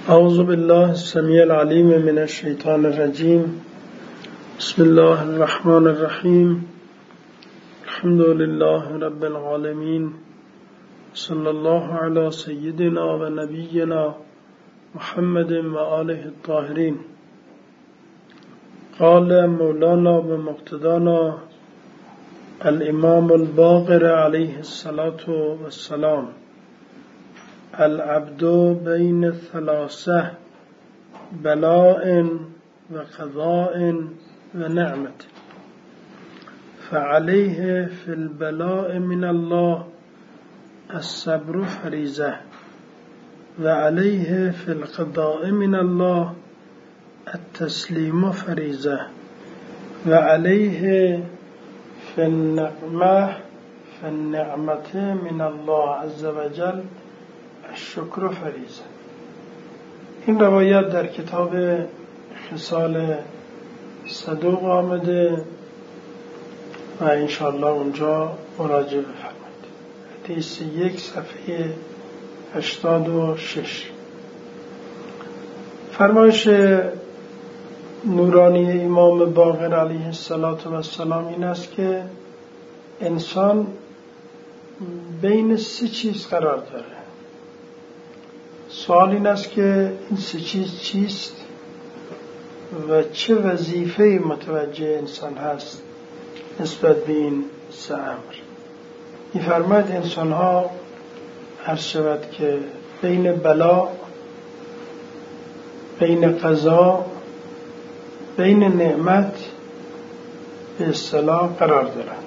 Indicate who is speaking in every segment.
Speaker 1: اعوذ بالله السمیع العلیم من الشیطان الرجیم. بسم الله الرحمن الرحیم. الحمد لله رب العالمین. صلی الله علی سیدنا و نبینا محمد و آله الطاهرین. قال مولانا بمقتضانا الامام الباقر علیه الصلاة والسلام: العبد بین ثلاثه بلاء و قضاء و نعمت، فعليه في البلاء من الله الصبر فریضه، و علیه في القضاء من الله التسلیم فریضه، و علیه في النعمة من الله عز وجل الشکر فریضه. این روایت در کتاب خصال صدوق آمده و انشاءالله اونجا مراجعه بفرمایید. حدیث 1 صفحه 86. فرمایش نورانی امام باقر علیه السلام این است که انسان بین 3 چیز قرار داره. سوال این است که این 3 چیز چیست و چه وظیفه‌ای متوجه انسان هست نسبت به این 3 امر. می‌فرماید انسان‌ها عرض شود که بین بلا، بین قضا، بین نعمت به اصطلاح قرار دارند.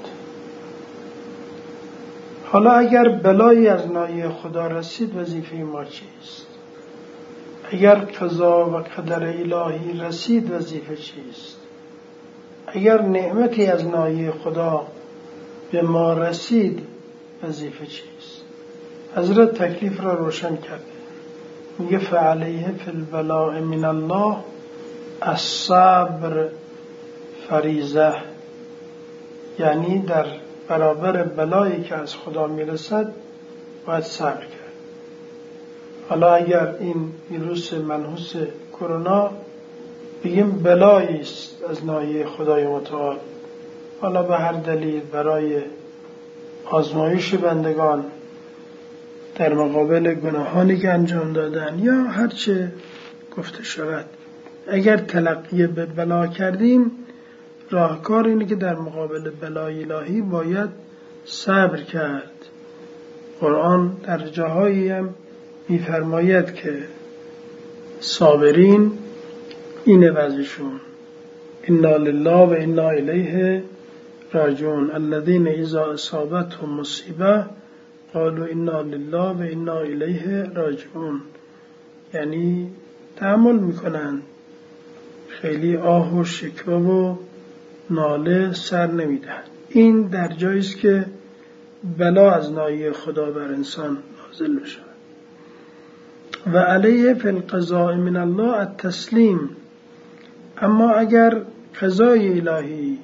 Speaker 1: حالا اگر بلایی از ناحیه خدا رسید وظیفه ما چیست؟ اگر قضا و قدر الهی رسید وظیفه چیست؟ اگر نعمتی از ناحیه خدا به ما رسید وظیفه چیست؟ حضرت تکلیف را روشن کرده. میگه فعلیه فی البلاء من الله الصبر فریضه، یعنی در برابر بلایی که از خدا میرسد باید صبر کرد. حالا اگر این ویروس منحوس کرونا بگیم بلایی است از ناحیه خدای متعال، حالا به هر دلیل برای آزمایش بندگان در مقابل گناهانی که انجام دادن یا هرچه گفته شود، اگر تلقی به بلا کردیم راهکار اینه که در مقابل بلای الهی باید صبر کرد. قرآن در جاهایی هم می‌فرماید که صابرین اینه وضعشون: انا لله و انا الیه راجعون الذین اذا اصابتهم مصیبه قالوا انا لله و انا الیه راجعون. یعنی تحمل میکنن، خیلی آه و شکوه و ناله سر نمیدهند. این در جایی است که بلا از ناحیه خدا بر انسان نازل بشه. و علیه فی القضاء من الله التسلیم. اما اگر قضای الهی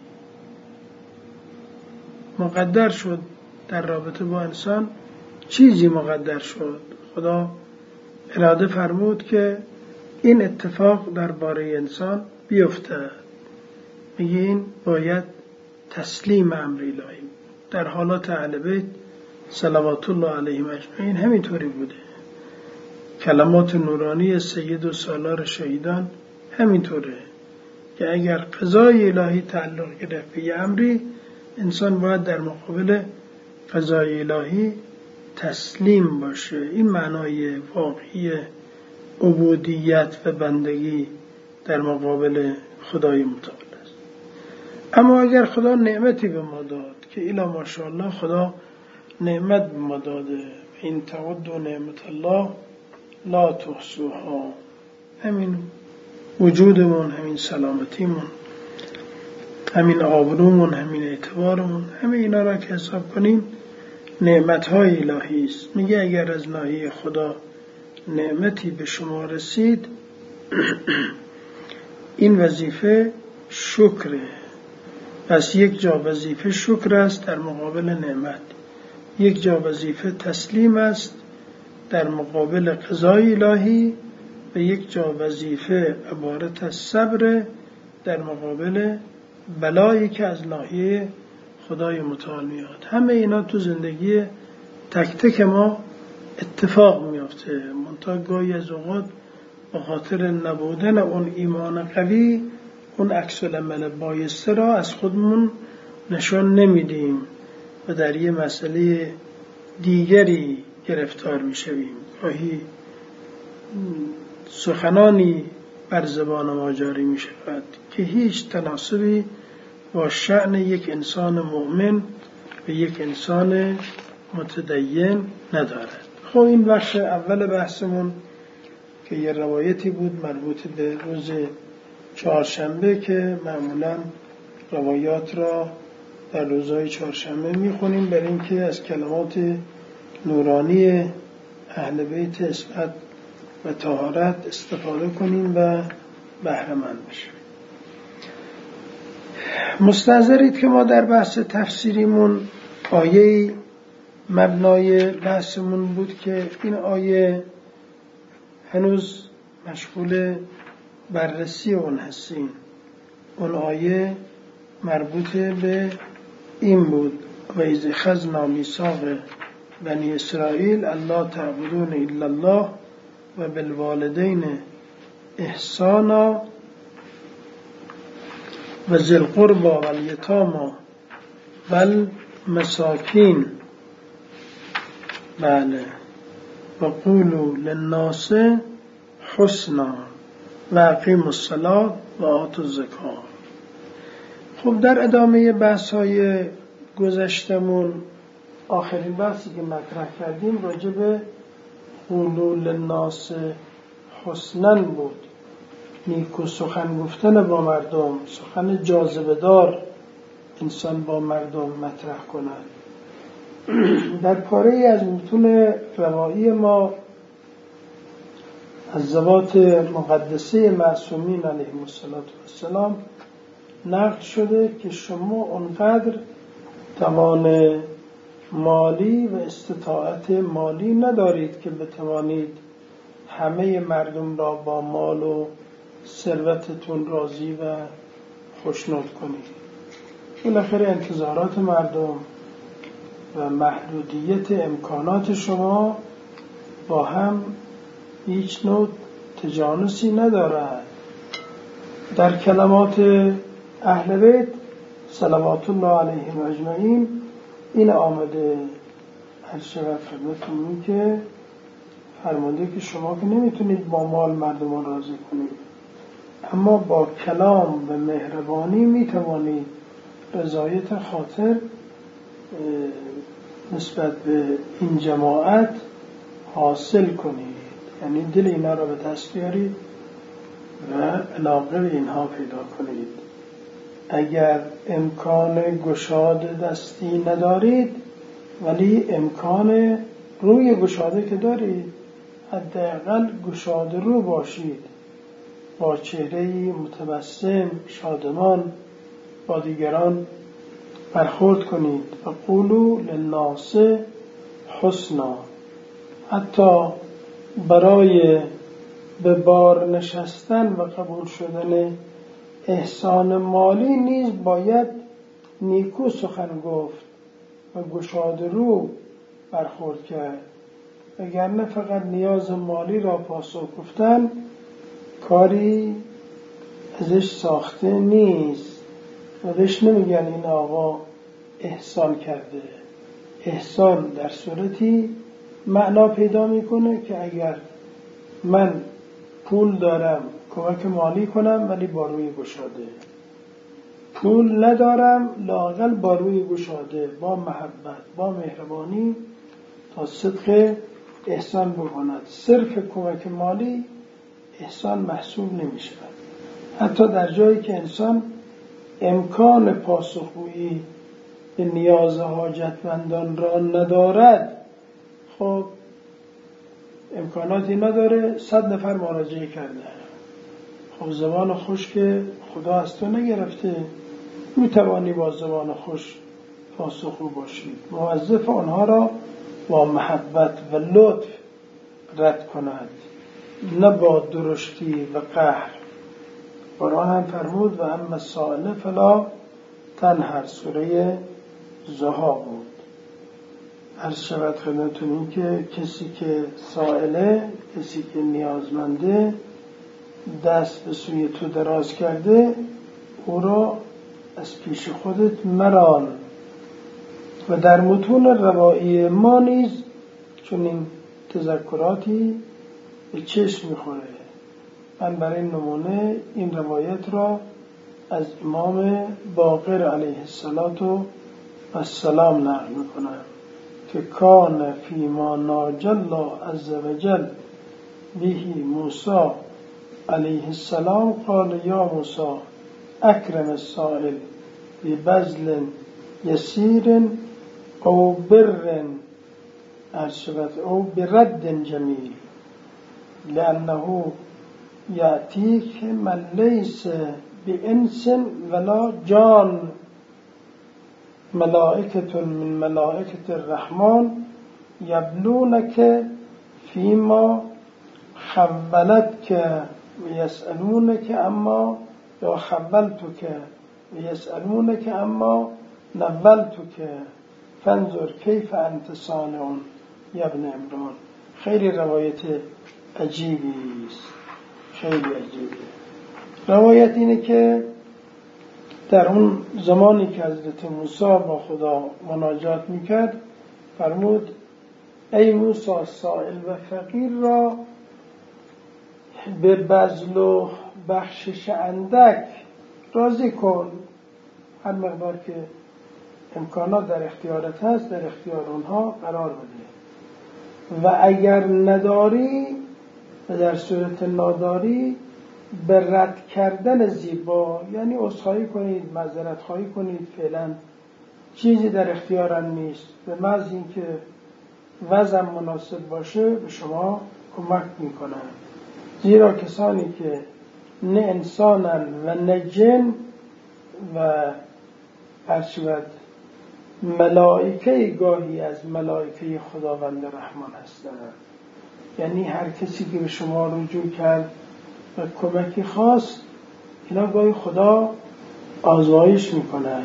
Speaker 1: مقدر شد در رابطه با انسان، چیزی مقدر شد، خدا اراده فرمود که این اتفاق درباره انسان بیفته، میگه این باید تسلیم امر الهی. در حالات اهل بیت صلوات الله علیهم اجمعین همینطوری بوده. کلمات نورانی سید و سالار شهیدان همینطوره که اگر قضای الهی تعلق گرفت به یه امری، انسان باید در مقابل قضای الهی تسلیم باشه. این معنای واقعی عبودیت و بندگی در مقابل خدای متعال است. اما اگر خدا نعمتی به ما داد که الا ماشاءالله خدا نعمت به ما داده، این تعدوا نعمت الله لا تحصوها، همین وجودمون، همین سلامتیمون، همین آبرومون، همین اعتبارمون، همه اینا را که حساب کنیم نعمت‌های الهی است. میگه اگر از ناحیه خدا نعمتی به شما رسید این وظیفه شکره. پس یک جا وظیفه شکر است در مقابل نعمت، یک جا وظیفه تسلیم است در مقابل قضای الهی و یک جا وظیفه عبارت از صبر در مقابل بلایی که از ناحیه خدای متعال میاد. همه اینا تو زندگی تک تک ما اتفاق میافته، منتها گاهی از اوقات به خاطر نبودن اون ایمان قوی اون عکس العمل بایسته را از خودمون نشان نمیدیم و در یه مسئله دیگری گرفتار میشویم. گاهی سخنانی بر زبان ما جاری می شود که هیچ تناسبی با شأن یک انسان مؤمن و یک انسان متدین ندارد. خب این بخش اول بحثمون که یه روایتی بود مربوط به روز چهارشنبه که معمولا روایات را در روزهای چهارشنبه میخونیم برای اینکه از کلمات نورانی اهل بیت عصمت و طهارت استفاده کنیم و بهره مند بشیم. مستحضرید که ما در بحث تفسیریمون آیه مبنای بحثمون بود که این آیه هنوز مشغول بررسی اون هستیم. اون آیه مربوط به این بود: و اذ اخذنا میثاق بنی اسرائیل الا تعبدون الا الله و بالوالدین احسانا و ذی القربى و الیتامی و المساکین و قولوا للناس حسنا و اقیموا الصلاة و آتوا الزکاة. خب در ادامه بحث‌های گذشتمون آخرین بحثی که مطرح کردیم راجع به قولوا للناس حسنا بود، نیکو سخن گفتن با مردم، سخن جاذبه دار انسان با مردم مطرح کند. در پاره از متون روایی ما از ذوات مقدسه معصومین علیهم السلام نقل شده که شما اونقدر توان مالی و استطاعت مالی ندارید که بتوانید همه مردم را با مال و ثروتتون راضی و خوشنود کنید. بالاخره انتظارات مردم و محدودیت امکانات شما با هم هیچ نوع تجانسی ندارد. در کلمات اهل بیت صلوات الله علیهم اجمعین این آمده عرشه و خدمتون که فرمانده که شما که نمیتونید با مال مردمان راضی کنید، اما با کلام و مهربانی میتوانید رضایت خاطر نسبت به این جماعت حاصل کنید، یعنی دل اینا را به دست بیارید و علاقه به اینها پیدا کنید. اگر امکان گشاد دستی ندارید ولی امکان روی گشاده که دارید، حداقل گشاده رو باشید، با چهره‌ای متبسم شادمان با دیگران برخورد کنید. و قولوا للناس حسنا، حتی برای به بار نشستن و قبول شدن احسان مالی نیز باید نیکو سخن گفت و گشاده رو برخورد کرد، وگرنه فقط نیاز مالی را پاسخ گفتن کاری ازش ساخته نیست و بهش نمیگن این آقا احسان کرده. احسان در صورتی معنا پیدا میکنه که اگر من پول دارم کمک مالی کنم ولی با روی گشاده، پول ندارم لااقل با روی گشاده، با محبت با مهربانی تا صدق احسان بکند. صرف کمک مالی احسان محسوب نمی شود. حتی در جایی که انسان امکان پاسخگویی به نیاز حاجتمندان را ندارد، خب امکاناتی نداره، 100 نفر مراجعه کرده، خب زبان خوش که خدا از تو نگرفته، میتوانی با زبان خوش پاسخگو باشی. موظف آنها را با محبت و لطف رد کند. نه با درشتی و قهر. قرآن هم فرمود و اما السائل فلا تنهر، سوره ضحی بود. عرض شود خدمتتون این که کسی که سائله، کسی که نیازمنده، دست به سوی تو دراز کرده، او را از پیش خودت مران. و در متون روایی ما نیز چون این تذکراتی به چشم میخوره. من برای نمونه این روایت را از امام باقر علیه السلام نقل میکنم که کان فیما ناجی الله عز وجل به موسی علیه السلام قال یا موسی اکرم السائل ببذل یسیر او بر او برد جمیل لأنه یأتیک من لیس بإنس ولا جان ملائکة من ملائکة الرحمن یبلونک فیما خولتک ویسألونک اما یا خولتک ویسألونک اما نولتک فانظر کیف انت صانع یا ابن عمران. خیلی روایت عجیبی است، خیلی عجیبه. روایت اینه که در اون زمانی که حضرت موسی با خدا مناجات میکرد فرمود ای موسی سائل و فقیر را به بذل و بخشش اندک راضی کن. هر مقدار که امکانات در اختیارت هست در اختیار اونها قرار بده و اگر نداری و در صورت ناداری به رد کردن زیبا، یعنی عذرخواهی کنید، معذرت خواهی کنید، فعلا چیزی در اختیارم نیست، به محض اینکه وضع مناسب باشه به شما کمک میکنن. زیرا کسانی که نه انسانن و نه جن و هرچود ملائکه گاهی از ملائکه خداوند رحمان هستند، یعنی هر کسی که به شما رجوع کرد و کمکی خواست اینا گاهی خدا آزمایش میکنه.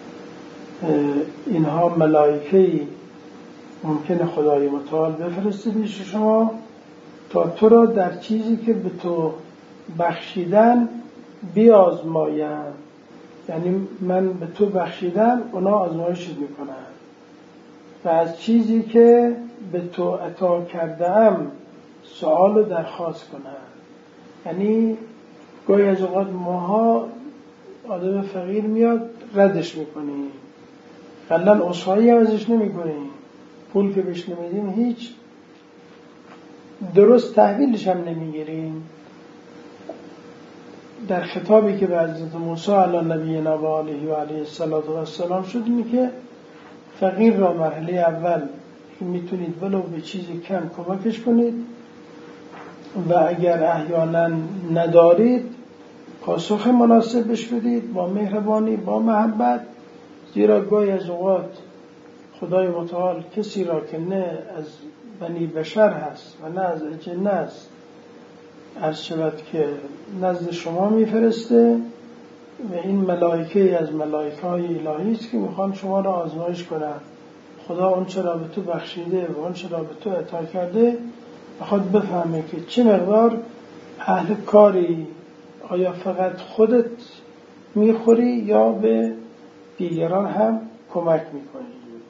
Speaker 1: اینها ملائکه‌ای ممکنه خدای متعال بفرسته پیش شما تا تو را در چیزی که به تو بخشیدن بیازماین. یعنی من به تو بخشیدم اونا آزمایشت میکنن و از چیزی که به تو عطا کردم سوال و درخواست کنن. یعنی گاهی از اوقات ماها آدم فقیر میاد ردش میکنیم، قلن عذرخواهی ازش نمیکنیم، پول که بهش نمیدیم هیچ درست تحویلش هم نمیگیریم. در خطابی که به حضرت موسی علی نبینا و آله و علیه السلام شد اینه که فقیر را مرحله اول میتونید ولو به چیزی کم کمکش کنید و اگر احیانا ندارید پاسخ مناسبش بدید با مهربانی، با محبت. زیرا گاهی از اوقات خدای متعال کسی را که نه از بنی بشر هست و نه از جن است عرض شود که نزد شما میفرسته و این ملائکه از ملائکه های الهی است که میخوان شما را آزمایش کنند. خدا اون چرا به تو بخشیده و اون چرا به تو عطا کرده بخواد بفهمه که چه مقدار اهل کاری، آیا فقط خودت میخوری یا به دیگران هم کمک میکنی.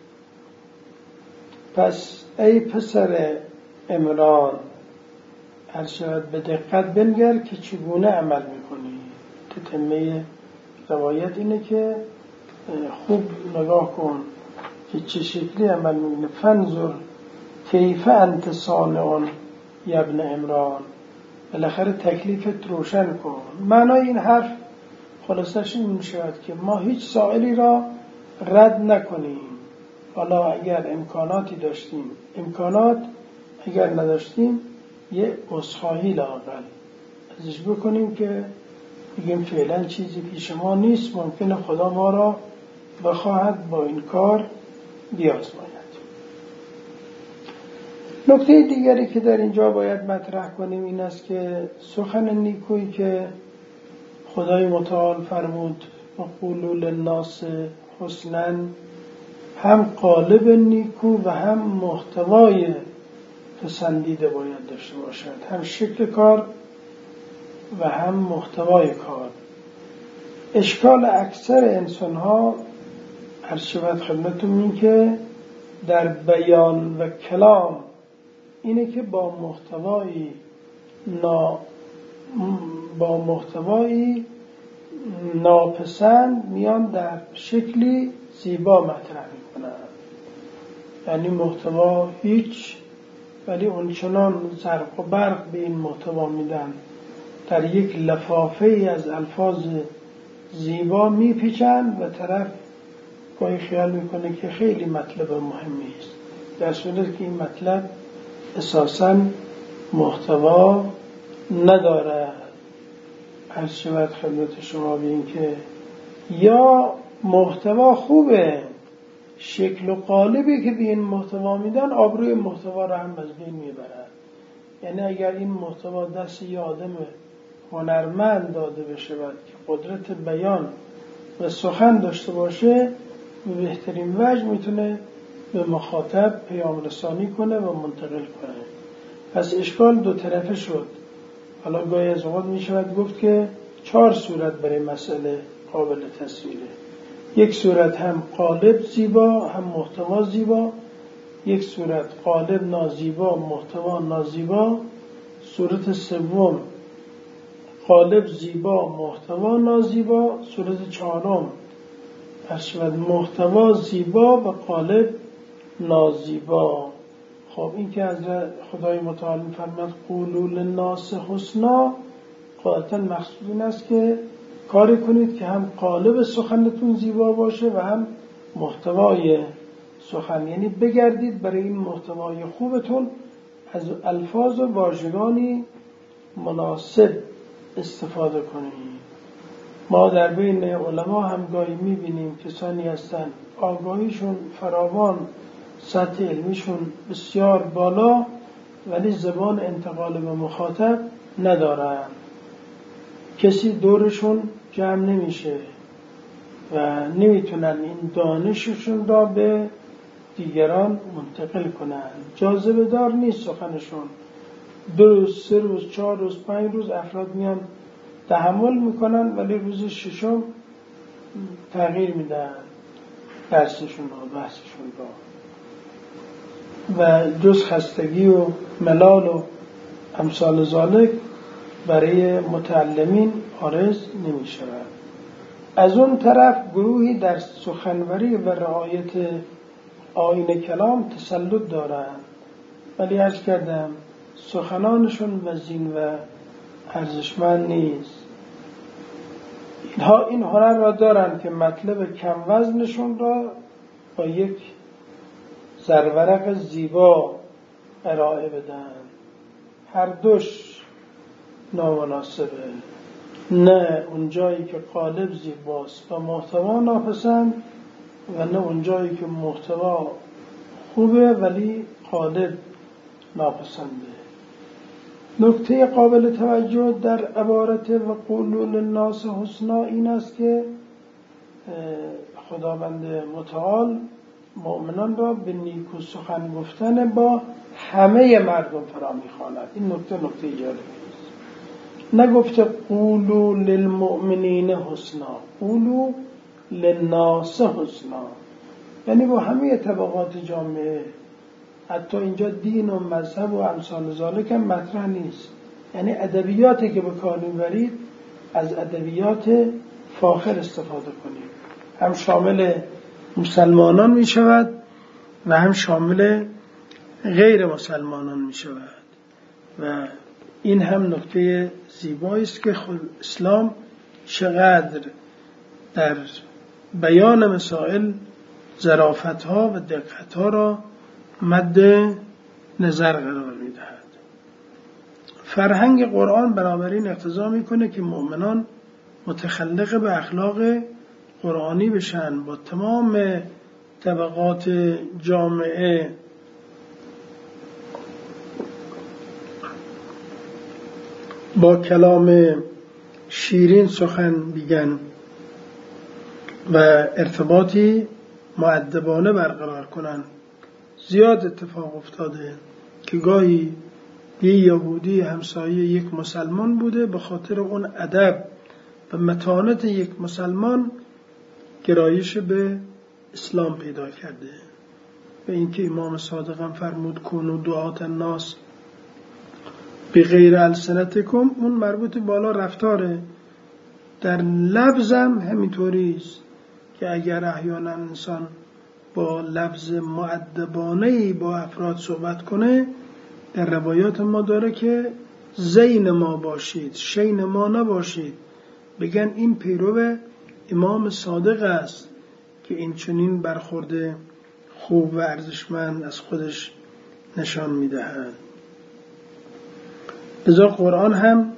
Speaker 1: پس ای پسر عمران هر شود به دقت بنگر که چگونه عمل میکنی. تتمه روایت اینه که خوب نگاه کن که چه شکلی عمل میکنی. فانظر کیف انت صانع یا ابن عمران. بالاخره تکلیفت روشن کن. معنای این حرف خلاصش این میشود که ما هیچ سائلی را رد نکنیم. حالا اگر امکاناتی داشتیم امکانات، اگر نداشتیم یه عذرخواهی لااقل ازش بکنیم که بگیم فعلا چیزی پیش ما نیست، ممکنه خدا ما را بخواهد با این کار بیازماید. نکته دیگری که در اینجا باید مطرح کنیم این است که سخن نیکویی که خدای متعال فرمود و قولوا للناس حسنا هم قالب نیکو و هم محتوای پسندیده باید داشته باشد، هم شکل کار و هم محتوای کار. اشکال اکثر انسان ها عرض شود خدمتتون این که در بیان و کلام اینه که با محتوایی ناپسند میان در شکلی زیبا مطرح میکنن. یعنی محتوا هیچ، ولی اونچنان زرق و برق به این محتوا میدن، در یک لفافه ای از الفاظ زیبا میپیچند و طرف گاهی خیال میکنه که خیلی مطلب مهمی است، در صورتی که این مطلب اساساً محتوا ندارد. عرض شود خدمت شما به این که یا محتوا خوبه، شکل و قالبی که به این محتوا میدن آبروی محتوا را هم از بین میبرد. یعنی اگر این محتوا دست یه آدم هنرمند داده بشه که قدرت بیان و سخن داشته باشه، به بهترین وجه میتونه به مخاطب پیام رسانی کنه و منتقل کنه. پس اشکال دو طرفه شد. حالا گاهی از اوقات میشود گفت که 4 صورت برای مسئله قابل تصویره. یک صورت هم قالب زیبا هم محتوا زیبا، یک صورت قالب نازیبا محتوا نازیبا، صورت سوم قالب زیبا محتوا نازیبا، صورت چهارم محتوا زیبا و قالب نازیبا. خب این که از خدای متعال می‌فرماید قولوا للناس حسنا، قاطعاً مقصود این است که کاری کنید که هم قالب سخنتون زیبا باشه و هم محتوای سخن. یعنی بگردید برای این محتوای خوبتون از الفاظ و واژگانی مناسب استفاده کنید. ما در بین علما هم گاهی می‌بینیم کسانی هستند آگاهیشون فراوان، سطح علمیشون بسیار بالا، ولی زبان انتقال به مخاطب ندارن. کسی دورشون جمع نمیشه و نمیتونن این دانششون را به دیگران منتقل کنن. جاذبه دار نیست سخنشون. 2 روز، 3 روز، 4 روز، 5 روز افراد میان تحمل میکنن، ولی روز 6م تغییر میدن درسشون رو، بحثشون رو، و جز خستگی و ملال و امثال ذالک برای متعلمین عارض نمی شود. از اون طرف گروهی در سخنوری و رعایت آیین کلام تسلط دارند، ولی عرض کردم سخنانشون وزین و ارزشمند نیست. اینها این هنر را دارند که مطلب کم وزنشون را با یک زرورق زیبا ارائه بدن. هر دوش نامناسبه، نه اونجایی که قالب زیباست و محتوا ناپسند، و نه اونجایی که محتوا خوبه ولی قالب ناپسنده. نکته قابل توجه در عبارت و قولوا للناس حسنا این است که خداوند متعال مؤمنان را به نیکو سخن گفتن با همه مردم فرا می‌خواند. این نکته جالبی است. نگفته قولوا للمؤمنین حسنا، قولوا للناس حسنا، یعنی با همه طبقات جامعه. حتی اینجا دین و مذهب و امثال ذالک هم مطرح نیست. یعنی ادبیاتی که به کار می‌برید از ادبیات فاخر استفاده کنید. هم شامل مسلمانان می شود و هم شامل غیر مسلمانان می شود، و این هم نکته زیبایی است که خود اسلام چقدر در بیان مسائل ظرافت‌ها و دقت‌ها را مد نظر قرار می دهد. فرهنگ قرآن بنابراین اقتضا میکنه که مؤمنان متخلق به اخلاق قرآنی بشن، با تمام طبقات جامعه با کلام شیرین سخن بگن و ارتباطی مؤدبانه برقرار کنن. زیاد اتفاق افتاده که گاهی یه یهودی همسایه یک مسلمان بوده، به خاطر اون ادب و متانت یک مسلمان گرایش به اسلام پیدا کرده. و اینکه امام صادق هم فرمود کونوا دعاة الناس بغیر السنتکم، اون مربوط بالا رفتاره. در لفظم همینطوری است که اگر احیانا انسان با لفظ مؤدبانه‌ای با افراد صحبت کنه، در روایات ما داره که زین ما باشید، شین ما نباشید، بگن این پیرو امام صادق است که این چنین برخورده خوب و ارزشمند از خودش نشان میدهد. لذا قرآن هم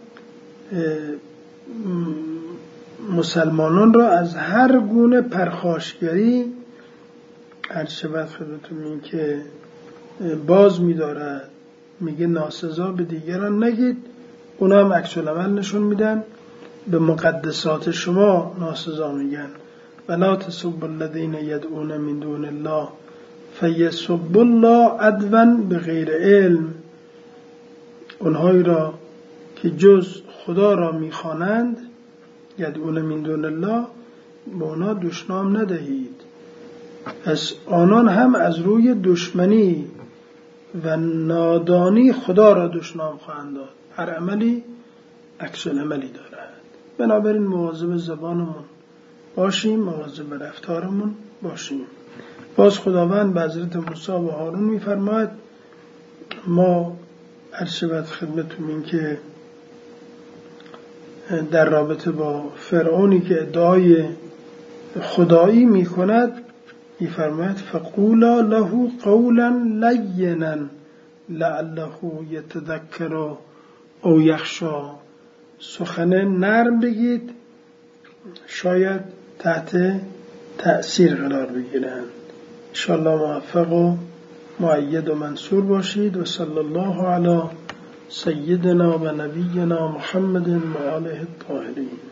Speaker 1: مسلمانان را از هر گونه پرخاشگری هرچه خدمتون این که باز می‌دارد. میگه ناسزا به دیگران نگید، اونا هم عکس العمل نشون میدن، به مقدسات شما ناسزا میگن. ولا تسبوا الذین یدعون من دون الله فیسبوا الله عدوا بغیر علم. اونهایی را که جز خدا را میخوانند، یدعون من دون الله، به اونا دشنام ندهید. پس آنان هم از روی دشمنی و نادانی خدا را دشنام خواهند داد. هر عملی عکس العملی دارد. بنابراین مواظب زبانمون باشیم، مواظب رفتارمون باشیم. باز خداوند به حضرت موسی و هارون می‌فرماید ما عرض خدمتتون این که در رابطه با فرعونی که ادعای خدایی می‌کند می‌فرماید فقولا له قولا لینا لعله یتذکر او یخشی. سخن نرم بگید شاید تحت تأثیر قرار بگیرند. انشاءالله موفق و مؤید و منصور باشید. و صلی الله علی سیدنا و نبینا محمد و آله الطاهرین.